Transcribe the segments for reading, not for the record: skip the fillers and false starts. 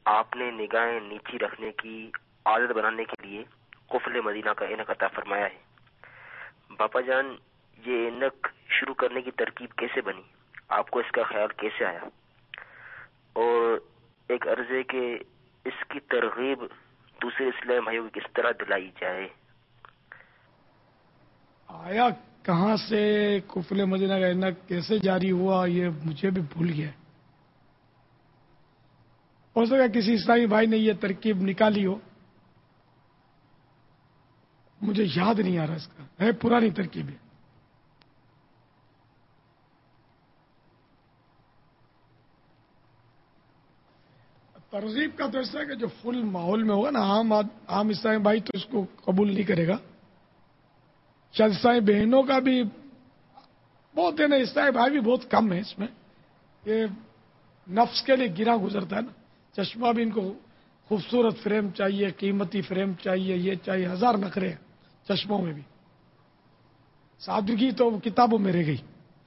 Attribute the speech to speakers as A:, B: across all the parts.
A: آپ نے نگاہیں نیچی رکھنے کی عادت بنانے کے لیے قفل مدینہ کا اینک عطا فرمایا ہے۔ باپا جان، یہ اینک شروع کرنے کی ترکیب کیسے بنی؟ آپ کو اس کا خیال کیسے آیا؟ اور ایک عرض ہے کہ اس کی ترغیب دوسرے اسلام بھائیوں کو کس طرح دلائی جائے؟
B: آیا کہاں سے قفل مدینہ کا اینک کیسے جاری ہوا، یہ مجھے بھی بھول گیا۔ ہو سکتا کسی اسلامی بھائی نے یہ ترکیب نکالی ہو، مجھے یاد نہیں آ رہا، اس کا ہے پرانی ترکیب ہے۔ ترغیب کا تو ایسا ہے کہ جو فل ماحول میں ہوگا نا، عام اسلامی بھائی تو اس کو قبول نہیں کرے گا۔ شاید اسلامی بہنوں کا بھی بہت ہے نا، اسلامی بھائی بھی بہت کم ہے اس میں، یہ نفس کے لیے گرا گزرتا ہے نا۔ چشمہ بھی ان کو خوبصورت فریم چاہیے، قیمتی فریم چاہیے، یہ چاہیے، ہزار نخرے ہیں چشموں میں بھی۔ سادگی تو کتابوں میں رہ گئی،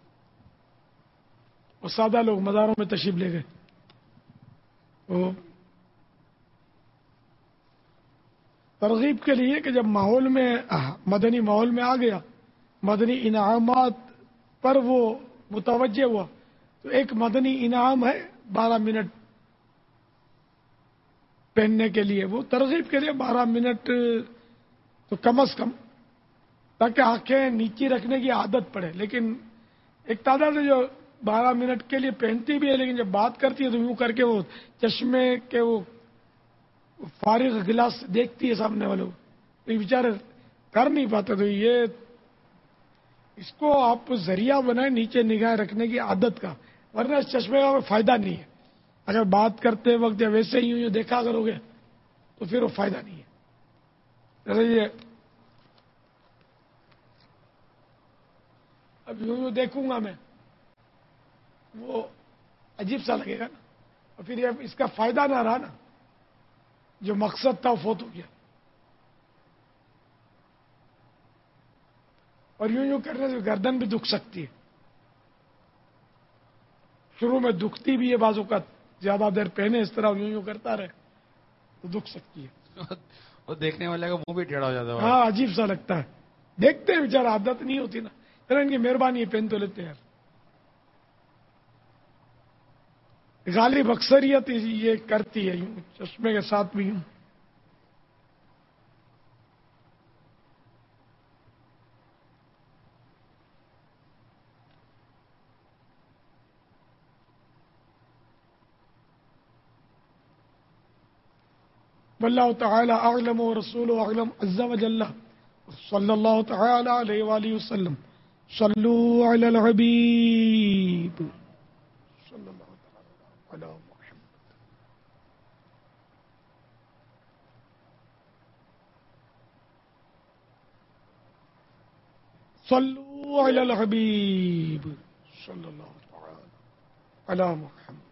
B: اور سادہ لوگ مزاروں میں تشریف لے گئے۔ تو ترغیب کے لیے کہ جب ماحول میں مدنی ماحول میں آ گیا، مدنی انعامات پر وہ متوجہ ہوا، تو ایک مدنی انعام ہے 12 منٹ پہننے کے لیے، وہ ترغیب کے لیے 12 منٹ تو کم از کم، تاکہ آنکھیں نیچی رکھنے کی عادت پڑے۔ لیکن ایک تعداد ہے جو 12 منٹ کے لیے پہنتی بھی ہے، لیکن جب بات کرتی ہے تو یوں کر کے وہ چشمے کے وہ فارغ گلاس دیکھتی ہے سامنے والوں، تو یہ بیچارے کر نہیں پاتے۔ تو یہ اس کو آپ ذریعہ بنائیں نیچے نگاہ رکھنے کی عادت کا، ورنہ اس چشمے کا کوئی فائدہ نہیں ہے۔ اگر بات کرتے وقت یا ویسے ہی یوں دیکھا کرو گے تو پھر وہ فائدہ نہیں ہے۔ جیسے یہ اب یوں دیکھوں گا میں، وہ عجیب سا لگے گا نا، اور پھر یہ اس کا فائدہ نہ رہا نا، جو مقصد تھا وہ فوت ہو گیا۔ اور یوں کرنے سے گردن بھی دکھ سکتی ہے، شروع میں دکھتی بھی ہے، بعض اوقات زیادہ دیر پہنے اس طرح یوں کرتا رہے تو دکھ سکتی ہے،
C: اور دیکھنے والے کا منہ بھی ٹیڑھا ہو جاتا ہے۔
B: ہاں عجیب سا لگتا ہے، دیکھتے ہیں بیچارہ، عادت نہیں ہوتی نا، ان کی مہربانی ہے پہن تو لیتے ہیں۔ غالب اکثریت یہ کرتی ہے، یوں چشمے کے ساتھ بھی یوں۔ واللہ تعالی اعلم ورسولہ اعلم عز وجل، صلی اللہ تعالی علیہ وآلہ وسلم، صلو علی الحبیب صلی اللہ تعالی علی محمد۔ صلو علی الحبیب صلی اللہ تعالی علی محمد۔